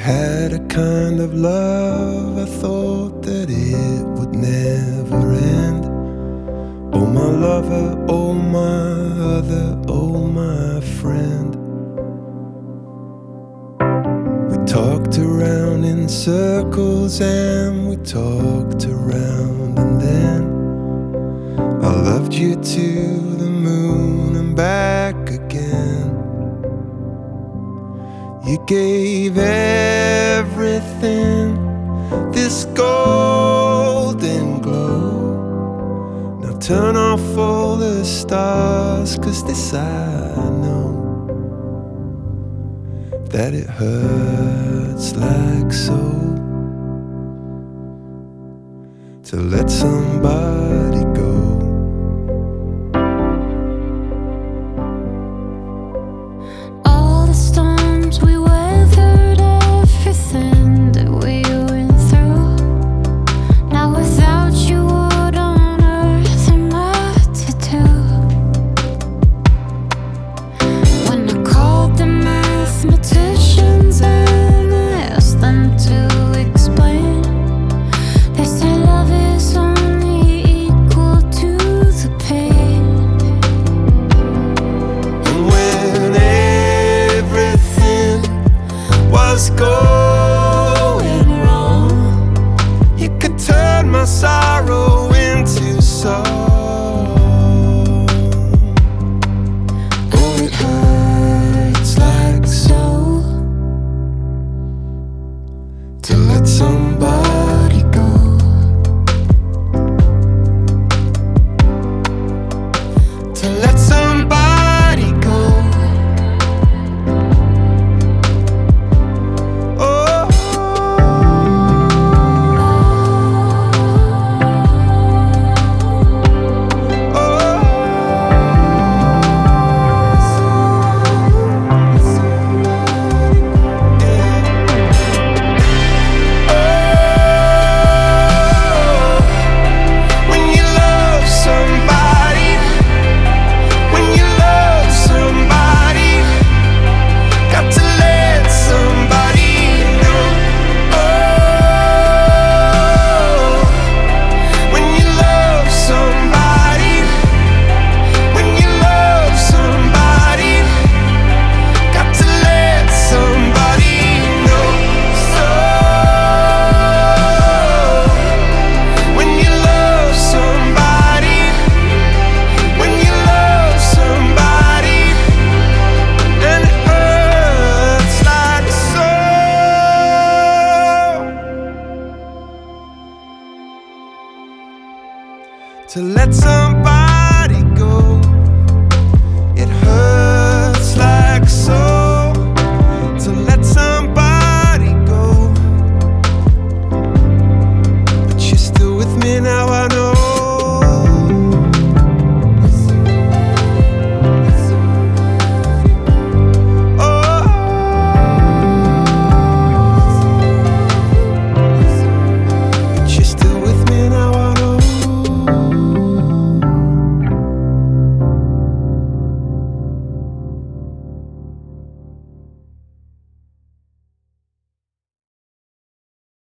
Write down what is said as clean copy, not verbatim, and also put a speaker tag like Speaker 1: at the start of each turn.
Speaker 1: had a kind of love, I thought that it would never end. Oh my lover, oh my other, oh my friend. We talked around in circles and we talked around, and then I loved you to the moon and back again. You gave everything this golden glow. Now turn off all the stars, 'cause this I know, that it hurts like so to let somebody go. Was going wrong, you could turn my sorrow into song. Oh, it hurts like so to let somebody go, to let somebody go. To let somebody